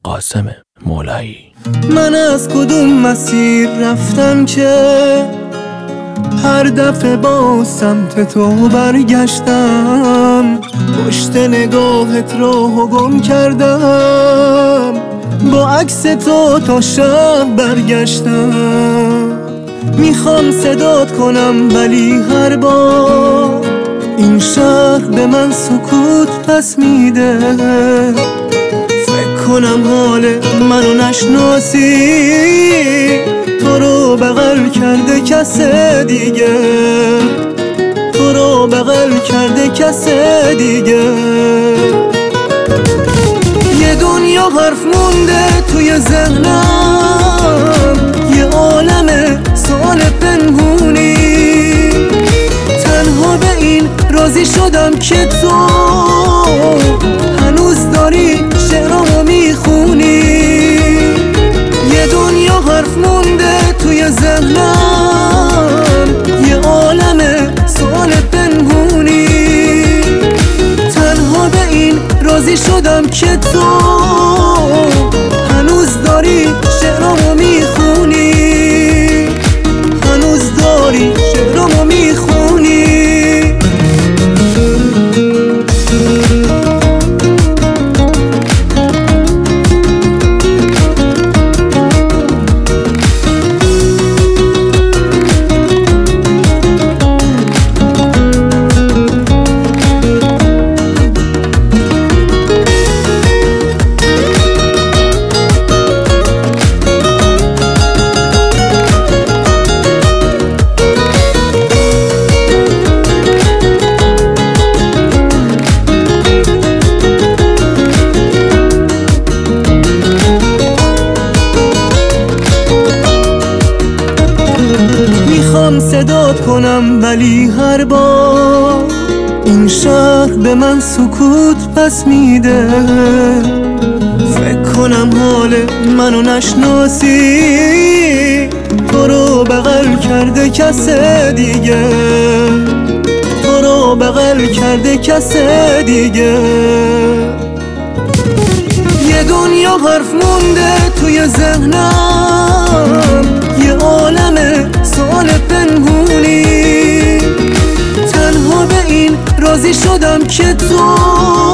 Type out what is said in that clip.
قاسم مولایی. من از کدوم مسیر رفتم که هر دفعه با سمت تو برگشتم، پشت نگاهت راهو گم کردم، با عکس تو تا شب برگشتم. میخوام صدات کنم ولی هر بار این شهر به من سکوت پس میده. فکر کنم حال منو نشناسی، تو رو بغل کرده کس دیگه، تو رو بغل کرده کس دیگه. یه دنیا حرف مونده توی ذهنم، یه عالم سوال پنهونی، تنها به این راضی شدم که تو هنوز داری شعرامو میخونی. یه دنیا حرف مونده توی ذهنم، یه عالم سوال پنهونی، تنها به این راضی شدم که تو هنوز داری شعرامو میخونی، هنوز داری شعرامو میخونی. میخوام صدات کنم ولی هر بار این شهر به من سکوت پس میده. فکر کنم حال منو نشناسی، تو رو بغل کرده کس دیگه، تو رو بغل کرده کس دیگه. یه دنیا حرف مونده توی ذهنم، یه عالم سوال پنهونی، تنها به این راضی شدم که تو